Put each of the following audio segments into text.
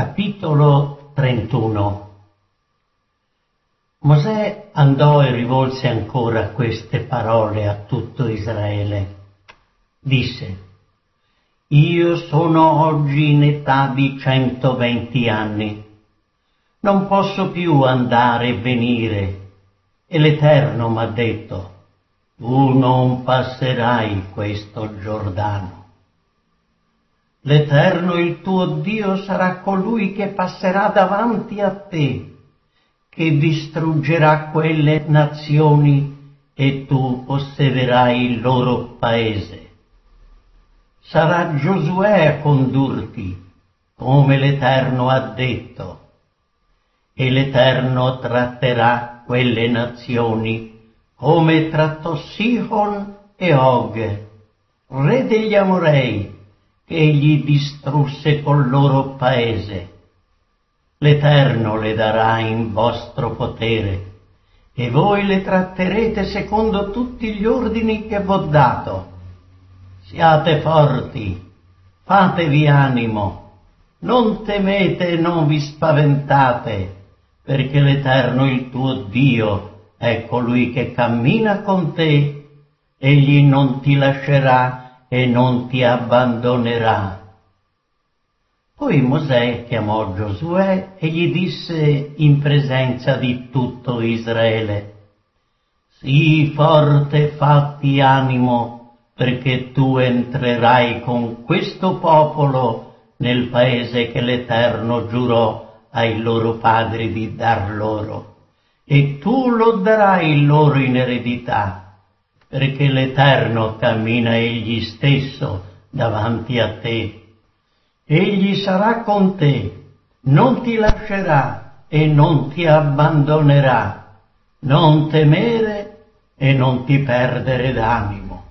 Capitolo 31. Mosè andò e rivolse ancora queste parole a tutto Israele. Disse: Io sono oggi in età di 120 anni. Non posso più andare e venire. E l'Eterno m'ha detto: tu non passerai questo Giordano. L'Eterno il tuo Dio sarà colui che passerà davanti a te, che distruggerà quelle nazioni e tu possederai il loro paese. Sarà Giosuè a condurti, come l'Eterno ha detto, e l'Eterno tratterà quelle nazioni come trattò Sihon e Og, re degli Amorei, che egli distrusse col loro paese. L'Eterno le darà in vostro potere, e voi le tratterete secondo tutti gli ordini che v'ho dato. Siate forti, fatevi animo, non temete e non vi spaventate, perché l'Eterno il tuo Dio è colui che cammina con te, egli non ti lascerà e non ti abbandonerà. Poi Mosè chiamò Giosuè e gli disse in presenza di tutto Israele: sii forte, fatti animo, perché tu entrerai con questo popolo nel paese che l'Eterno giurò ai loro padri di dar loro, e tu lo darai loro in eredità, perché l'Eterno cammina egli stesso davanti a te. Egli sarà con te, non ti lascerà e non ti abbandonerà. Non temere e non ti perdere d'animo.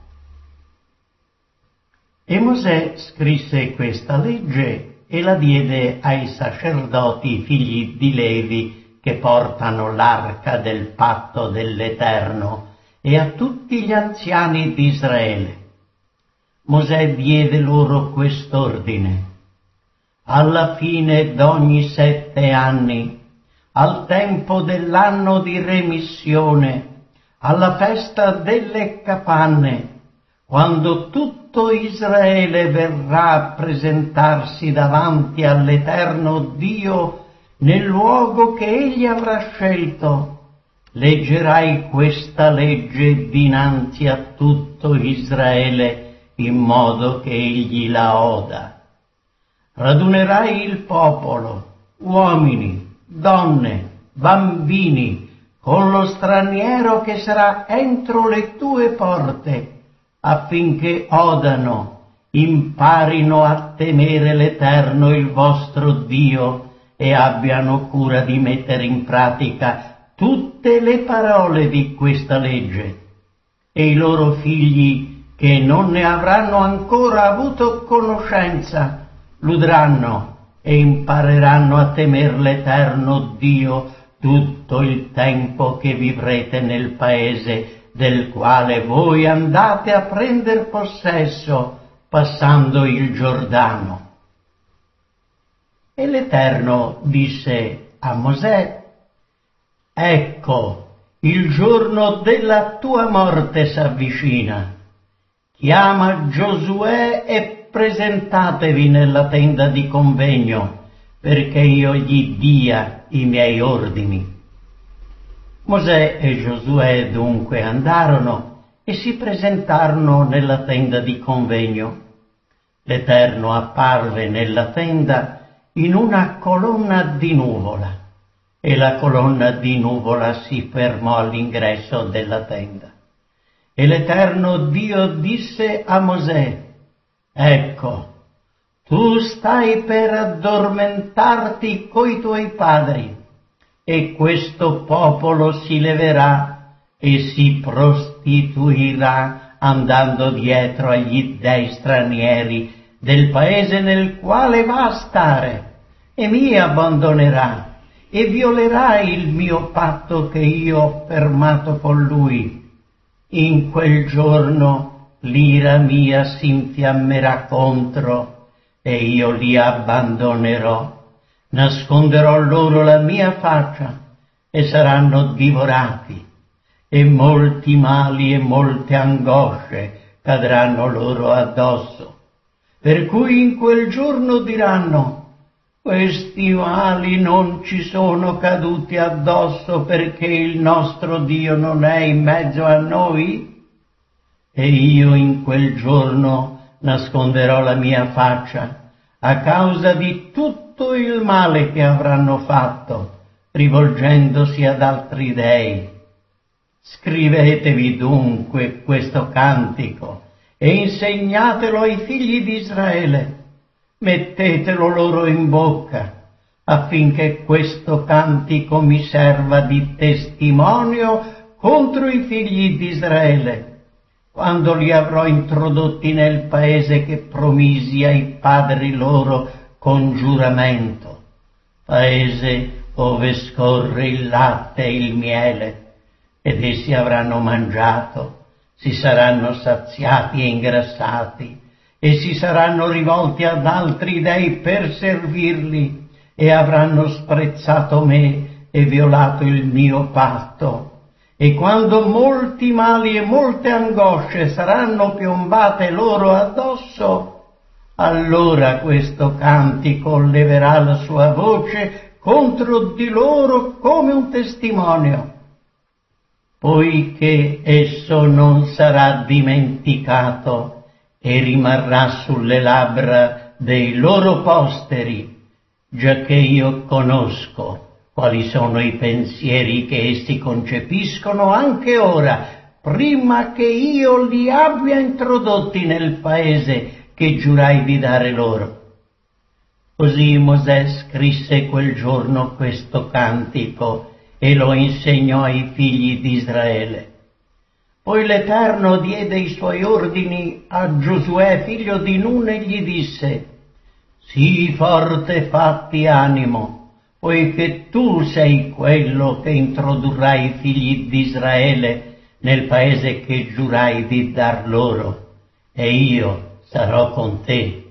E Mosè scrisse questa legge e la diede ai sacerdoti figli di Levi che portano l'arca del patto dell'Eterno e a tutti gli anziani di Israele. Mosè diede loro quest'ordine: alla fine d'ogni 7 anni, al tempo dell'anno di remissione, alla festa delle capanne, quando tutto Israele verrà a presentarsi davanti all'Eterno Dio nel luogo che egli avrà scelto, leggerai questa legge dinanzi a tutto Israele in modo che egli la oda. Radunerai il popolo, uomini, donne, bambini, con lo straniero che sarà entro le tue porte, affinché odano, imparino a temere l'Eterno il vostro Dio e abbiano cura di mettere in pratica tutte le parole di questa legge. E i loro figli, che non ne avranno ancora avuto conoscenza, l'udranno e impareranno a temer l'Eterno Dio tutto il tempo che vivrete nel paese del quale voi andate a prender possesso passando il Giordano. E l'Eterno disse a Mosè: ecco, il giorno della tua morte s'avvicina. Chiama Giosuè e presentatevi nella tenda di convegno, perché io gli dia i miei ordini. Mosè e Giosuè dunque andarono e si presentarono nella tenda di convegno. L'Eterno apparve nella tenda in una colonna di nuvola, e la colonna di nuvola si fermò all'ingresso della tenda. E l'Eterno Dio disse a Mosè: ecco, tu stai per addormentarti coi tuoi padri, e questo popolo si leverà e si prostituirà andando dietro agli dei stranieri del paese nel quale va a stare, e mi abbandonerà e violerà il mio patto che io ho fermato con lui. In quel giorno l'ira mia si infiammerà contro, e io li abbandonerò, Nasconderò loro la mia faccia e saranno divorati, e molti mali e molte angosce cadranno loro addosso. Per cui in quel giorno diranno: questi mali non ci sono caduti addosso perché il nostro Dio non è in mezzo a noi? E io in quel giorno nasconderò la mia faccia a causa di tutto il male che avranno fatto, rivolgendosi ad altri dei. Scrivetevi dunque questo cantico e insegnatelo ai figli di Israele. Mettetelo loro in bocca, affinché questo cantico mi serva di testimonio contro i figli di Israele, quando li avrò introdotti nel paese che promisi ai padri loro con giuramento, paese ove scorre il latte e il miele, ed essi avranno mangiato, si saranno saziati e ingrassati, e si saranno rivolti ad altri dei per servirli, e avranno sprezzato me e violato il mio patto. E quando molti mali e molte angosce saranno piombate loro addosso, allora questo cantico leverà la sua voce contro di loro come un testimonio, poiché esso non sarà dimenticato e rimarrà sulle labbra dei loro posteri, giacché io conosco quali sono i pensieri che essi concepiscono anche ora, prima che io li abbia introdotti nel paese che giurai di dare loro. Così Mosè scrisse quel giorno questo cantico e lo insegnò ai figli di Israele. Poi l'Eterno diede i suoi ordini a Giosuè, figlio di Nun, e gli disse: sii forte e fatti animo, poiché tu sei quello che introdurrai i figli di Israele nel paese che giurai di dar loro, e io sarò con te.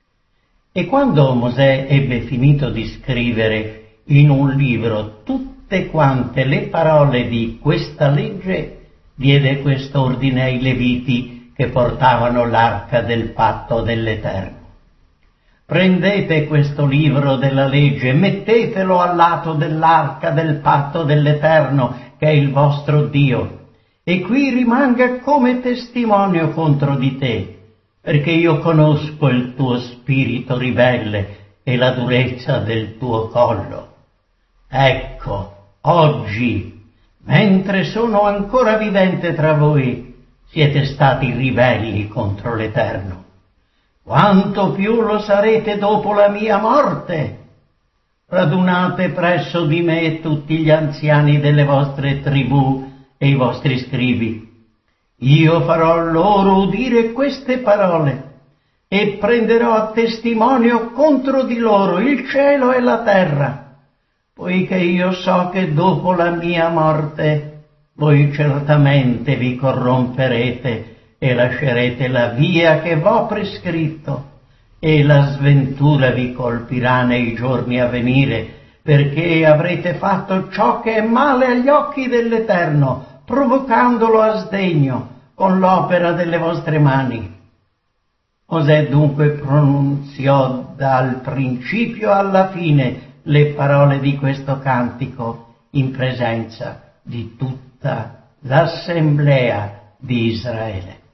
E quando Mosè ebbe finito di scrivere in un libro tutte quante le parole di questa legge, diede quest'ordine ai Leviti che portavano l'arca del patto dell'Eterno: prendete questo libro della legge, mettetelo al lato dell'arca del patto dell'Eterno, che è il vostro Dio, e qui rimanga come testimonio contro di te, perché io conosco il tuo spirito ribelle e la durezza del tuo collo. Ecco, oggi, mentre sono ancora vivente tra voi, siete stati ribelli contro l'Eterno. Quanto più lo sarete dopo la mia morte. Radunate presso di me tutti gli anziani delle vostre tribù e i vostri scribi. Io farò loro udire queste parole e prenderò a testimonio contro di loro il cielo e la terra, poiché io so che dopo la mia morte voi certamente vi corromperete e lascerete la via che v'ho prescritto, e la sventura vi colpirà nei giorni a venire, perché avrete fatto ciò che è male agli occhi dell'Eterno, provocandolo a sdegno con l'opera delle vostre mani. Mosè dunque pronunziò dal principio alla fine le parole di questo cantico in presenza di tutta l'assemblea di Israele.